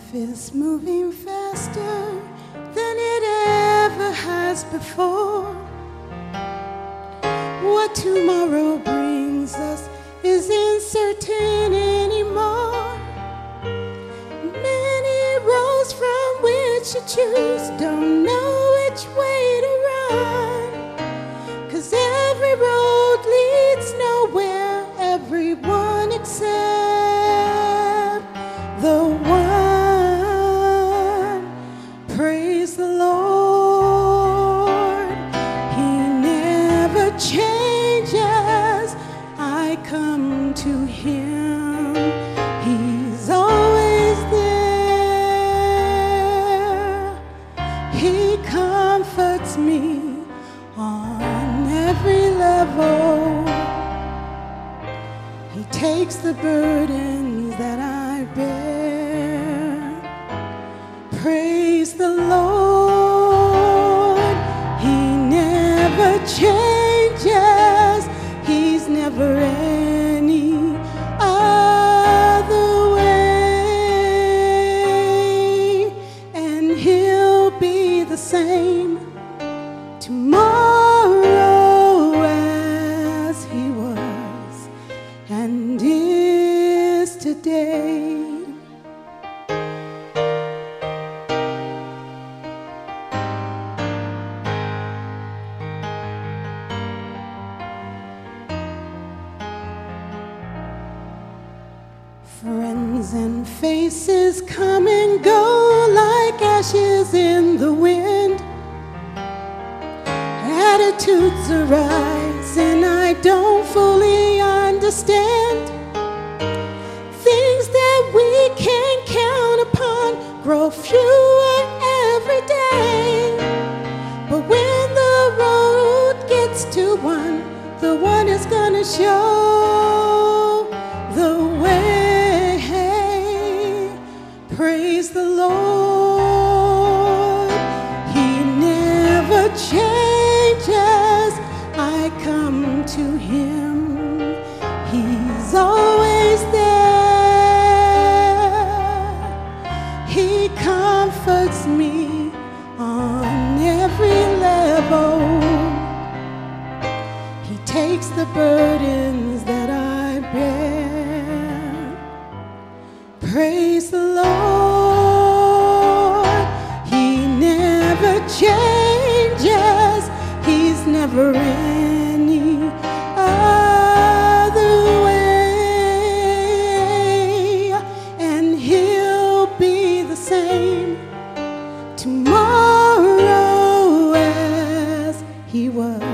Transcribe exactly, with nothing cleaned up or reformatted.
Is moving faster than it ever has before. What tomorrow brings us is uncertain anymore. Many roads from which to choose, don't know which way to run, 'cause every road leads nowhere, everyone except the one. Praise the Lord, He never changes. I come to Him, He's always there. He comforts me on every level. He takes the burdens that I bear. Praise the Lord, He never changes. He's never any other way, and He'll be the same tomorrow as He was and is today. Friends and faces come and go like ashes in the wind. Attitudes arise and I don't fully understand. Things that we can count upon grow fewer every day. But when the road gets to one, the one is gonna show the way. Praise the Lord, He never changes. I come to Him, He's always there. He comforts me on every level. He takes the burdens that I bear. Praise the Lord, He never changes. He's never any other way, and He'll be the same tomorrow as He was